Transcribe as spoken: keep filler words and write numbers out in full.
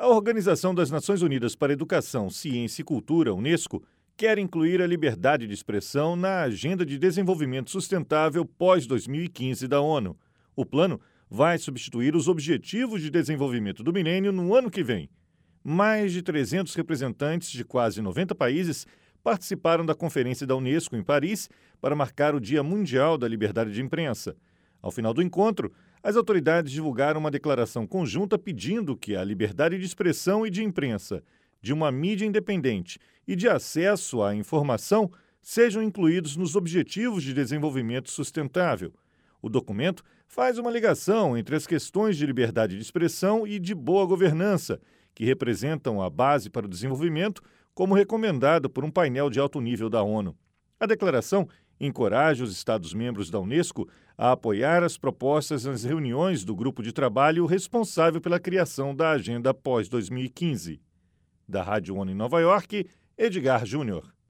A Organização das Nações Unidas para a Educação, Ciência e Cultura, Unesco, quer incluir a liberdade de expressão na Agenda de Desenvolvimento Sustentável pós dois mil e quinze da ONU. O plano vai substituir os Objetivos de Desenvolvimento do Milênio no ano que vem. Mais de trezentos representantes de quase noventa países participaram da Conferência da Unesco em Paris para marcar o Dia Mundial da Liberdade de Imprensa. Ao final do encontro, as autoridades divulgaram uma declaração conjunta pedindo que a liberdade de expressão e de imprensa, de uma mídia independente e de acesso à informação sejam incluídos nos Objetivos de Desenvolvimento Sustentável. O documento faz uma ligação entre as questões de liberdade de expressão e de boa governança, que representam a base para o desenvolvimento, como recomendado por um painel de alto nível da ONU. A declaração encoraja os Estados-membros da Unesco a apoiar as propostas nas reuniões do grupo de trabalho responsável pela criação da agenda pós dois mil e quinze. Da Rádio ONU em Nova York, Edgar Júnior.